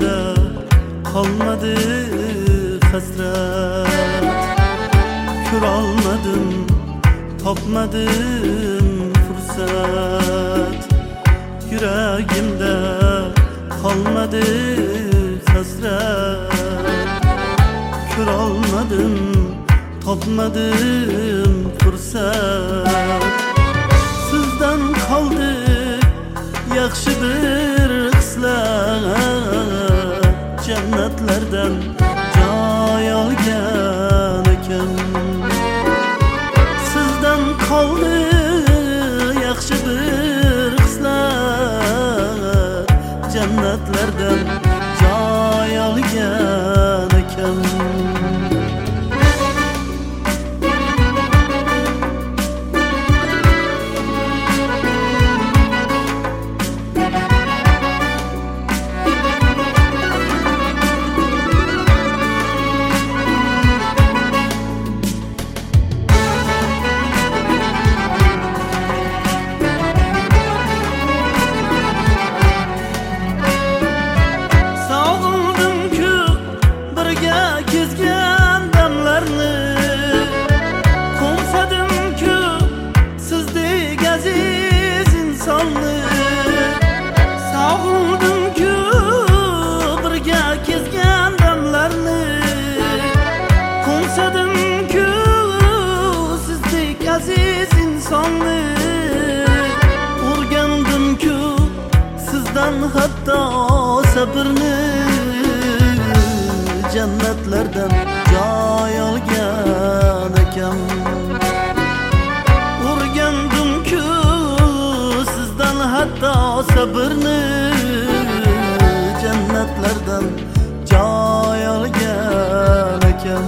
qolmadi hasrat. Ko'rolmadim, topmadim fursat. Yuragimda qolmadi hasrat. Ko'rolmadim, topmadim fursat. Sizdan qoldi yaxshi bir xislat. Jannatlardan joy olgan ekan. Sizdan qoldi yaxshi bir xislat. Jannatlardan joy olgan ekan. Kezgan damlarni qo'msadim-ku sizdek aziz insonni. Sog'indim-ku birga kezgan damlarni qo'msadim-ku sizdek aziz insonni. O'rgandim-ku sizdan hatto sabrni. Jannatlardan joy olgan ekan. O'rgandim-ku sizdan hatto sabrni. Jannatlardan joy olgan ekan.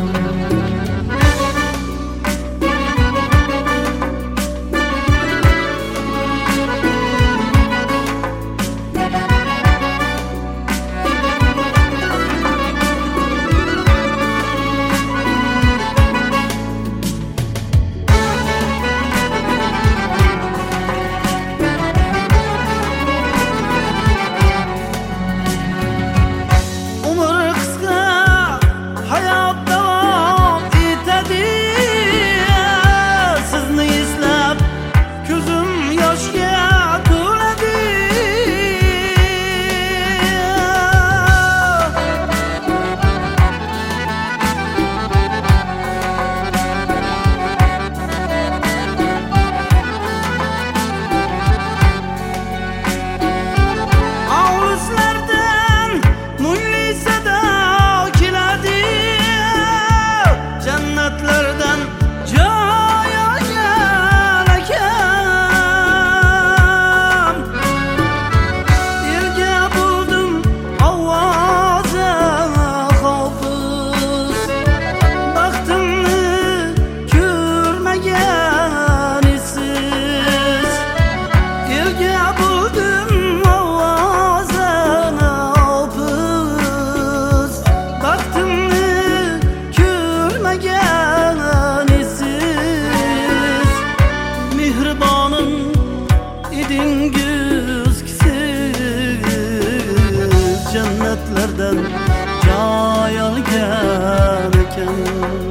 Jannatlardan joy olgan ekan.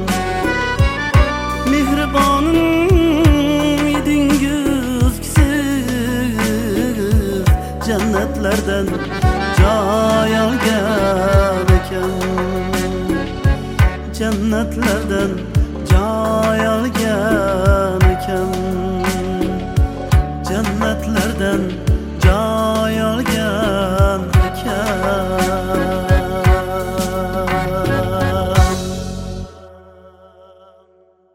Mehribonim edingiz kisiz. Jannatlardan joy olgan ekan. Jannatlardan